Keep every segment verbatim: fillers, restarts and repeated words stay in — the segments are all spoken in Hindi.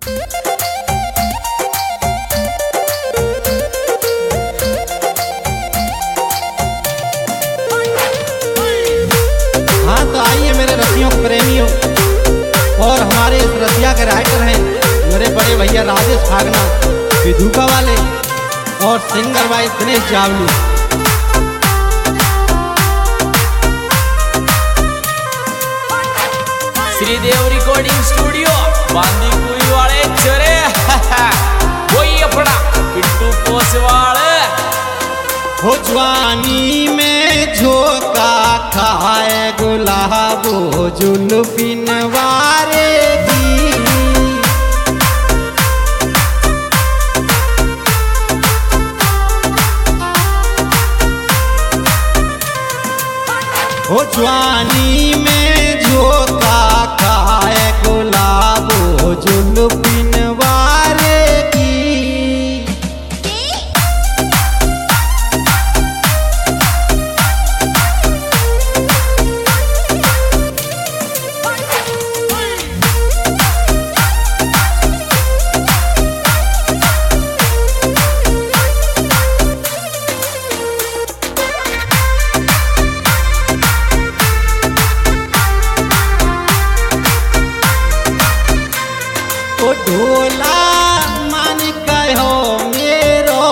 हाँ तो आइए मेरे रसियों प्रेमियों, और हमारे इस रसिया के राइटर हैं मेरे बड़े भैया राजेश फागना विधुका वाले, और सिंगर भाई दिनेश जावली। श्रीदेव रिकॉर्डिंग स्टूडियो बांदीकुई वाले चरे वही अपना पिंटू पोसवाल। हो जवानी में झोंका खाए गुलाबो जुल्फिन वारे की, हो जवानी में झोंका खाए गुलाबो जुल्फिन वारे की। ओ ढोला मन कहो मेरो,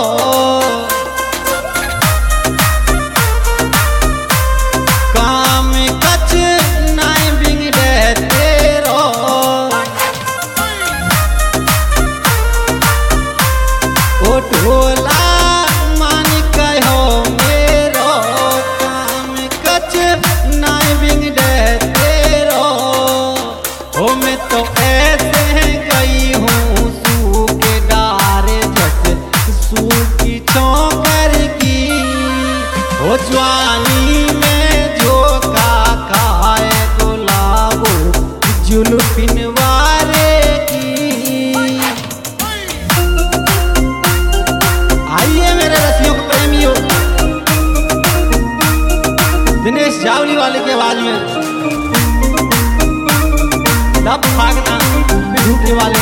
काम कच नहीं बिगड़े तेरो। ओ ढोला मन कहो मेरो, काम कच नहीं बिगड़े तेरो। ओ मैं तो ऐसे गई हूँ सूखे डारे जैसे सूखी चौकर की। हो जवानी में झोंका खाए गुलाबो जुल्फिन वारे की। आइए मेरे रसियों के प्रेमियों, दिनेश जावली वाले की आवाज में दब फागना विधुके वाले।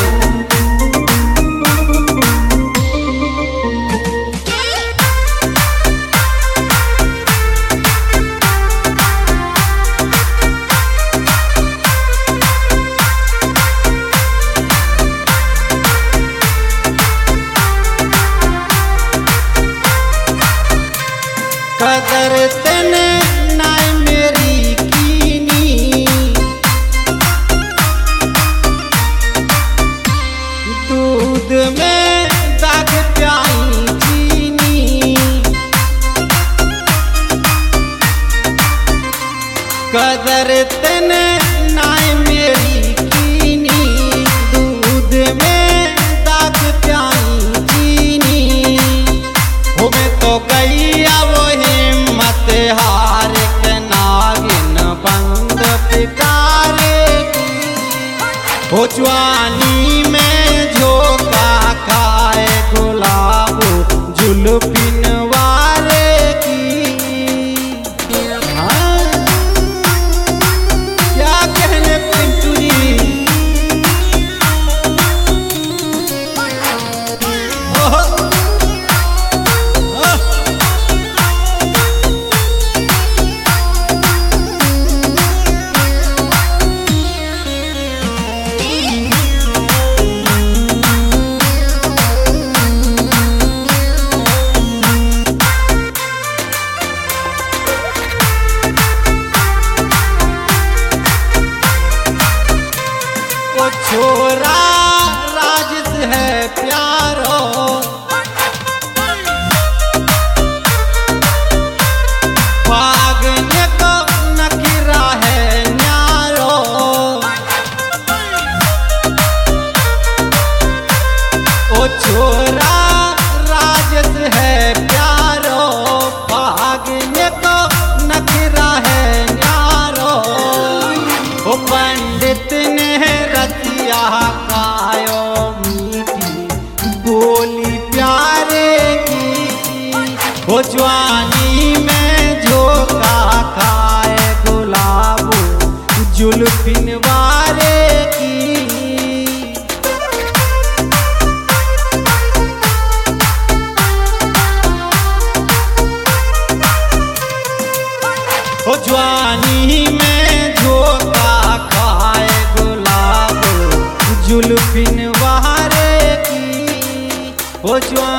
कदर तने नाय मेरी कीनी, दूध में दाग प्याई चीनी। कदर तने नाय मेरी कीनी, दूध में दाग प्याई चीनी। हो मैं तो गई अब हिम्मत हार के नागिन बंद पिकारे की। हो जवानी में झोंका खाए गुलाबो जुल्फिन वारे की। हाँ क्या कहने पिंटू जी। ओहो छोरा राजस है प्यारो, भागने को नखरा है न्यारो। ओ छोरा राजस है प्यारो, भागने को नखरा है न्यारो। ओ पंडित ने रतिया कायो मीठी बोली प्यार जवानी में झोंका खाए गुलाब जुल्फिन बहारे की, ओ जवानी